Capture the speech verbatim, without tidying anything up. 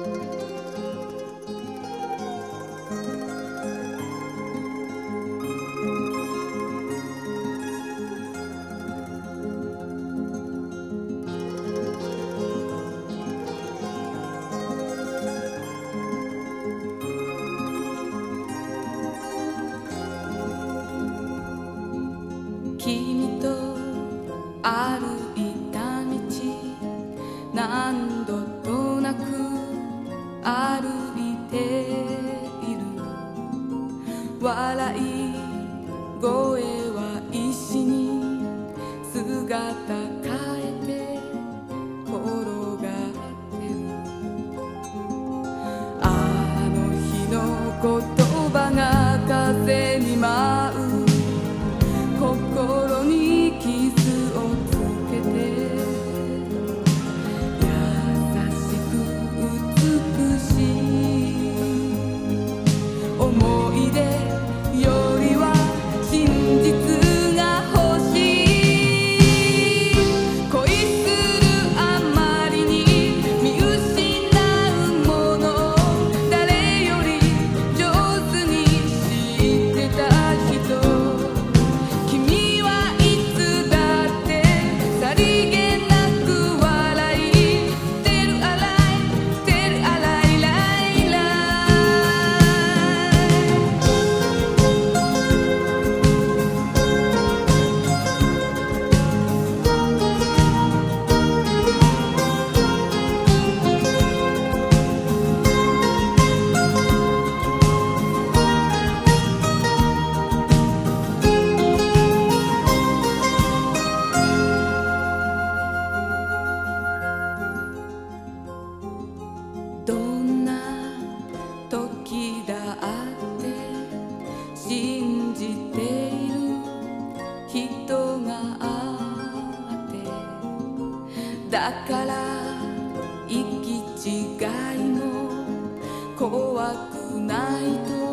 君と歩いた道何度となく歩いている笑い声は石に姿変えて転がってるあの日の言葉が風に舞う心に傷をつけて優しく美しい思い出よりは真実が欲しい恋するあまりに見失うもの誰より上手に知ってた人どんな時だって信じている人があってだから行き違いも怖くないと